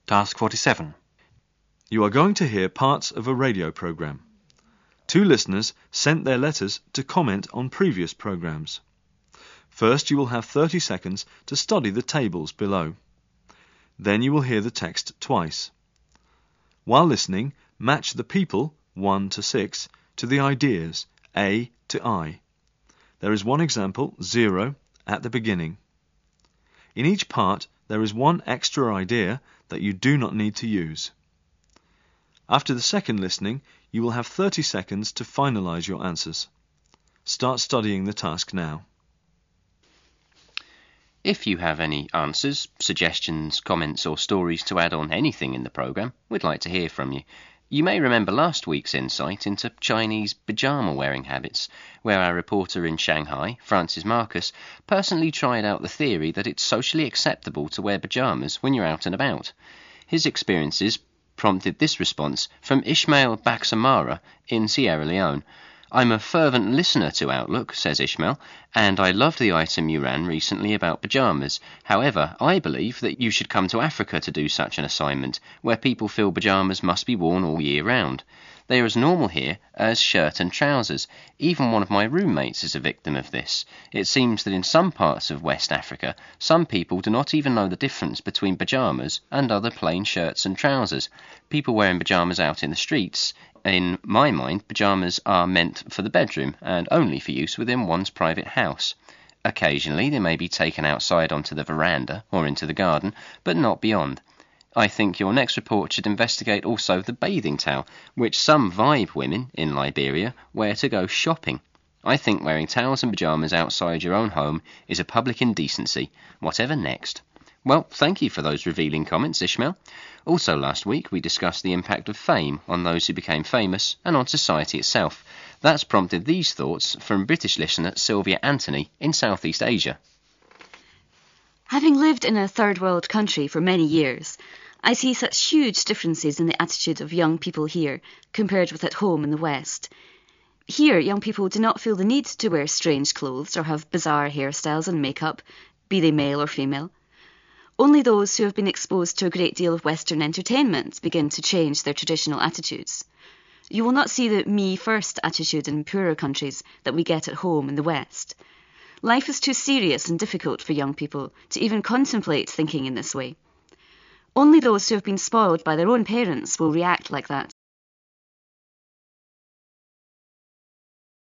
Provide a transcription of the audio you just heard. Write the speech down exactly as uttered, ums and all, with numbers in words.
Task forty-seven. You are going to hear parts of a radio program. Two listeners sent their letters to comment on previous programs. First, you will have thirty seconds to study the tables below. Then you will hear the text twice. While listening, match the people, one to six, to the ideas, A to I. There is one example, zero, at the beginning. In each part, there is one extra idea that you do not need to use. After the second listening, you will have thirty seconds to finalize your answers. Start studying the task now. If you have any answers, suggestions, comments or stories to add on anything in the programme, we'd like to hear from you. You may remember last week's insight into Chinese pyjama wearing habits, where our reporter in Shanghai, Francis Marcus, personally tried out the theory that it's socially acceptable to wear pyjamas when you're out and about. His experiences prompted this response from Ishmael Baksamara in Sierra Leone. "I'm a fervent listener to Outlook," says Ishmael, "and I loved the item you ran recently about pyjamas. However, I believe that you should come to Africa to do such an assignment, where people feel pyjamas must be worn all year round. They are as normal here as shirt and trousers. Even one of my roommates is a victim of this. It seems that in some parts of West Africa, some people do not even know the difference between pyjamas and other plain shirts and trousers. People wearing pyjamas out in the streets, in my mind, pyjamas are meant for the bedroom and only for use within one's private house. Occasionally they may be taken outside onto the veranda or into the garden, but not beyond. I think your next report should investigate also the bathing towel, which some vibe women in Liberia wear to go shopping. I think wearing towels and pyjamas outside your own home is a public indecency. Whatever next?" Well, thank you for those revealing comments, Ishmael. Also last week we discussed the impact of fame on those who became famous and on society itself. That's prompted these thoughts from British listener Sylvia Anthony in Southeast Asia. Having lived in a third world country for many years, I see such huge differences in the attitude of young people here compared with at home in the West. Here, young people do not feel the need to wear strange clothes or have bizarre hairstyles and makeup, be they male or female. Only those who have been exposed to a great deal of Western entertainment begin to change their traditional attitudes. You will not see the me-first attitude in poorer countries that we get at home in the West. Life is too serious and difficult for young people to even contemplate thinking in this way. Only those who have been spoiled by their own parents will react like that.